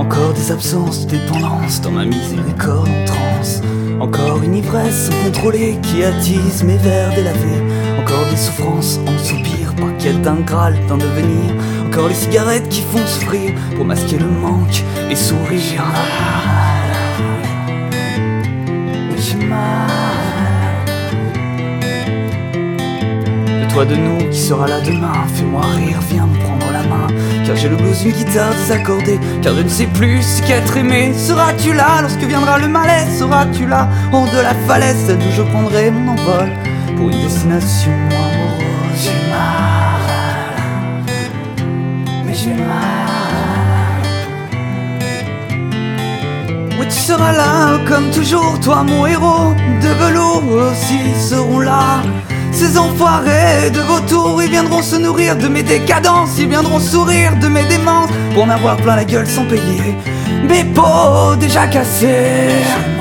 Encore des absences de dépendance dans ma miséricorde en transe. Encore une ivresse incontrôlée qui attise mes vers délavés. Encore des souffrances en soupir par quête d'un Graal d'un devenir. Encore les cigarettes qui font souffrir pour masquer le manque et sourire. Mais j'ai mal. De toi, de nous, qui sera là demain? Fais-moi rire, viens me prendre la main. Car j'ai le blues d'une guitare désaccordée. Car je ne sais plus ce qu'être aimé. Seras-tu là lorsque viendra le malaise? Seras-tu là en haut de la falaise, celle d'où je prendrai mon envol pour une destination amoureuse? J'ai mal, mais j'ai mal. Oui, tu seras là comme toujours, toi mon héros de velours. Eux aussi seront là. Ces enfoirés de vautours, ils viendront se nourrir de mes décadences. Ils viendront sourire de mes démences pour en avoir plein la gueule sans payer mes pots déjà cassés.